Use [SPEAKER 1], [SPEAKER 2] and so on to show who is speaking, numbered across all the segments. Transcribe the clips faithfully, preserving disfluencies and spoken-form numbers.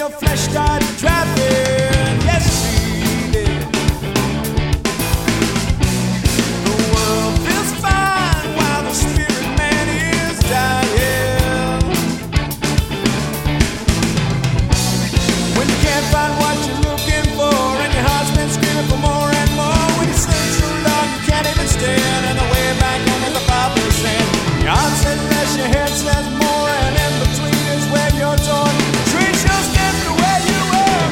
[SPEAKER 1] your flesh started trapping. Yes, she did. The world feels fine while the spirit man is dying. When you can't find what you're looking for and your heart's been screaming for more and more, when you search so long you can't even stand, and the way back home is a five percent. Your heart says less, your head says more, and in between is where you're torn. Treat your steps the way you were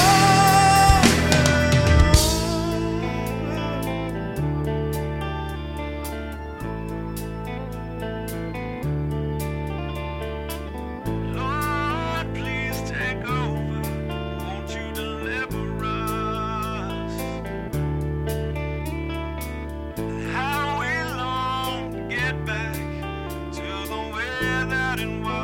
[SPEAKER 2] Lord, please take over. Won't you deliver us? How we long to get back to the way that it was.